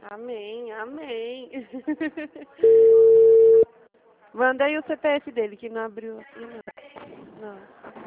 Amém, amém. Manda aí o CPF dele, que não abriu aqui, não.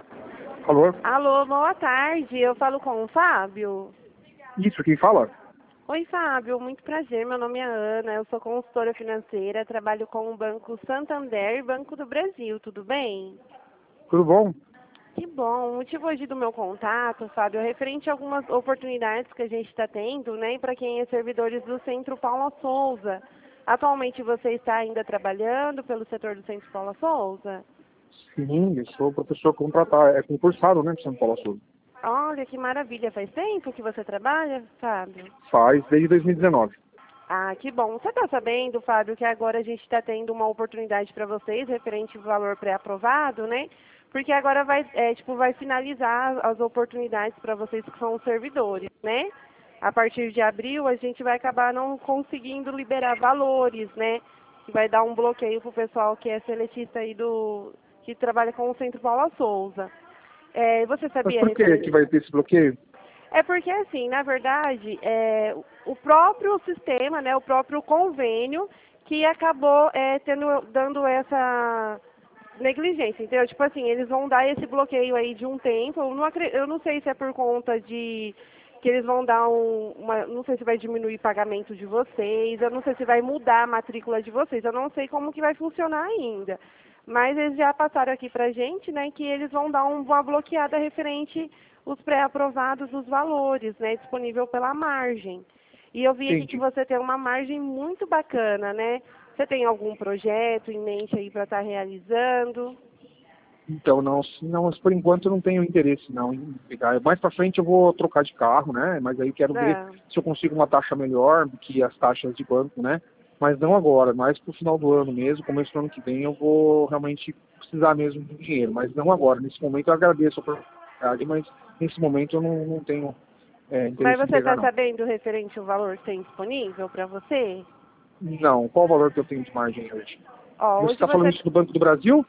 Alô? Alô, boa tarde. Eu falo com o Fábio. Isso, quem fala? Oi, Fábio. Muito prazer. Meu nome é Ana. Eu sou consultora financeira. Trabalho com o Banco Santander e Banco do Brasil. Tudo bem? Tudo bom? Que bom. O motivo hoje do meu contato, Fábio, é referente a algumas oportunidades que a gente está tendo, né? Para quem é servidores do Centro Paula Souza. Atualmente você está ainda trabalhando pelo setor do Centro Paula Souza? Sim, eu sou professor concursado, né, de São Paulo Sul. Olha, que maravilha. Faz tempo que você trabalha, Fábio? Faz desde 2019. Ah, que bom. Você está sabendo, Fábio, que agora a gente está tendo uma oportunidade para vocês, referente ao valor pré-aprovado, né? Porque agora vai finalizar as oportunidades para vocês que são servidores, né? A partir de abril, a gente vai acabar não conseguindo liberar valores, né? Que vai dar um bloqueio para o pessoal que é seletista aí que trabalha com o Centro Paula Souza. Você Mas sabia por que referente? que vai ter esse bloqueio? É porque, assim, na verdade, o próprio sistema, né, o próprio convênio, que acabou dando essa negligência, entendeu? Tipo assim, eles vão dar esse bloqueio aí de um tempo, eu não sei se é por conta de que eles vão dar não sei se vai diminuir o pagamento de vocês, eu não sei se vai mudar a matrícula de vocês, eu não sei como que vai funcionar ainda. Mas eles já passaram aqui pra gente, né, que eles vão dar uma bloqueada referente os pré-aprovados dos valores, né, disponível pela margem. E eu vi aqui que Entendi. você tem uma margem muito bacana, né? Você tem algum projeto em mente aí para estar realizando? Então, não, mas por enquanto eu não tenho interesse não em pegar. Mais pra frente eu vou trocar de carro, né? Mas aí eu quero ver Não. se eu consigo uma taxa melhor do que as taxas de banco, né? Mas não agora, mais pro final do ano mesmo, começo do ano que vem eu vou realmente precisar mesmo do dinheiro, mas não agora. Nesse momento eu agradeço a oportunidade, mas nesse momento eu não tenho Mas interesse em você pegar está não. sabendo referente ao valor que tem disponível para você? Não, qual o valor que eu tenho de margem hoje? Ó, Você hoje está falando você... isso do Banco do Brasil?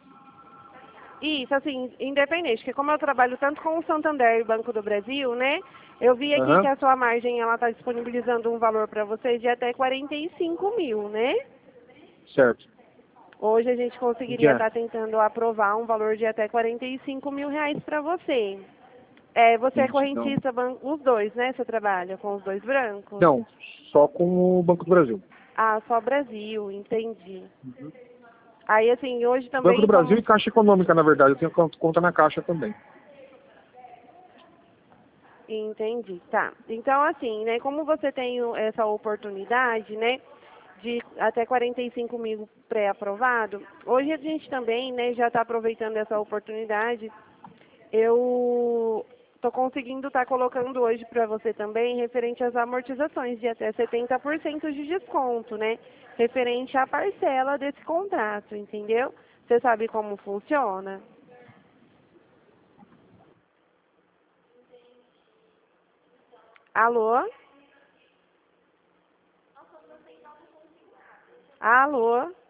Isso, assim, independente, porque como eu trabalho tanto com o Santander e o Banco do Brasil, né? Eu vi aqui que Aham, a sua margem, ela está disponibilizando um valor para você de até 45 mil, né? certo. Hoje a gente conseguiria Já. estar tentando aprovar um valor de até 45 mil reais para você. Você é Entendi, não. correntista, os dois, né? Você trabalha com os dois brancos? Não, só com o Banco do Brasil. Ah, só Brasil, entendi. Aí, assim, hoje Banco do também, Brasil como... e Caixa Econômica, na verdade. Eu tenho conta na Caixa também. Entendi, tá. Então, assim, né, como você tem essa oportunidade, né, de até 45 mil pré-aprovado, hoje a gente também, né, já está aproveitando essa oportunidade. Eu estou conseguindo estar colocando hoje para você também referente às amortizações de até 70% de desconto, né, referente à parcela desse contrato, entendeu? Você sabe como funciona? Alô? Alô?